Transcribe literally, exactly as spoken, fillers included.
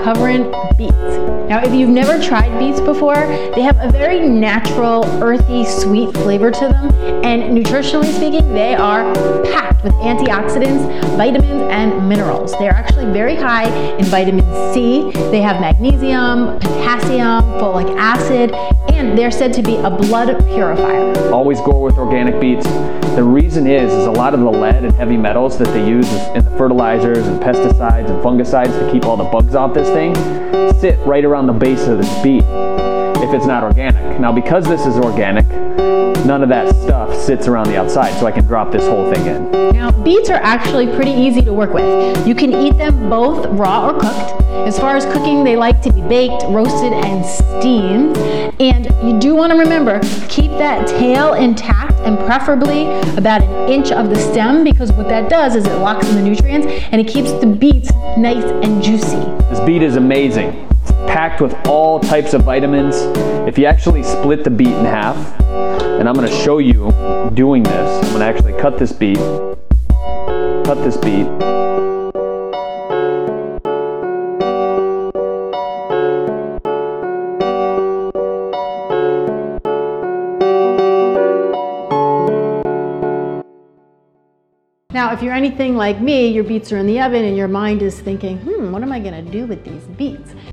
covering beets. Now, if you've never tried beets before, they have a very natural, earthy, sweet flavor to them, and nutritionally speaking, they are packed with antioxidants, vitamins, and minerals. They are actually very high in vitamin C. They have magnesium, potassium, folic acid, and they're said to be a blood purifier. Always go with organic beets. The reason is, is a lot of the lead and heavy metals that they use in the fertilizers and pesticides and fungicides to keep all the bugs off this thing sit right around the base of this beet if it's not organic. Now, because this is organic, none of that stuff sits around the outside, so I can drop this whole thing in. Now, beets are actually pretty easy to work with. You can eat them both raw or cooked. As far as cooking, they like to be baked, roasted, and steamed. And you do want to remember, keep that tail intact and preferably about an inch of the stem, because what that does is it locks in the nutrients and it keeps the beets nice and juicy. This beet is amazing. It's packed with all types of vitamins. If you actually split the beet in half, and I'm going to show you doing this, I'm going to actually cut this beet, cut this beet, Now, if you're anything like me, your beets are in the oven and your mind is thinking, hmm, what am I going to do with these beets?